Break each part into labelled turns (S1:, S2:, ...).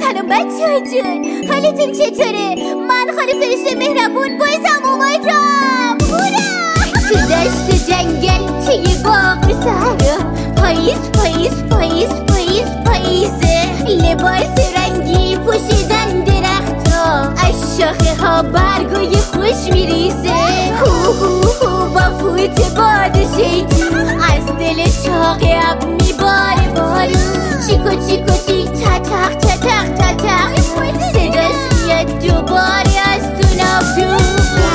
S1: سلام بچه‌ها جون، حالتون چطوره؟ من خاله فرشته مهربون بایزم اومدم. تو دشت جنگل توی باغ صحرا، پاییز پاییز پاییز پاییز پاییزه. لباس رنگی پوشیدن درختا، از شاخه ها برگای خوش میریزه. هو هو هو با فوت باد شیطون، از دل چاق اب میباره بارون. چیکو چیکو چیک تتق تتق تتق، صداش میاد دوباره از تو نافرون.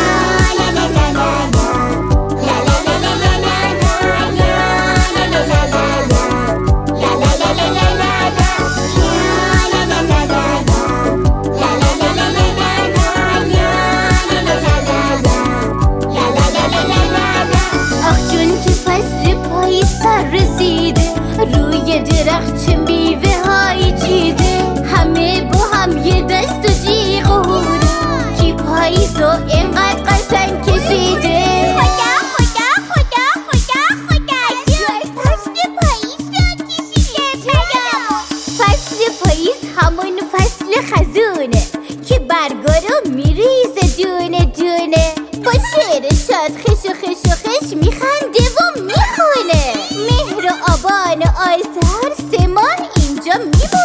S1: روی درخت چه میوه هایی چیده، همه با هم یه دست و جیغ و هورا، کی پاییزو اینقدر قشنگ کشیده. خدا خدا خدا خدا خدا جون، فصل پاییز رو کشیده. فصل پاییز همون فصل خزونه که برگا رو میریزه دونه دونه. با شعر شاد خش و خش و خش میخنده و میخونه. مهر و آبان و آذر 3 ماه اینجا میمونه.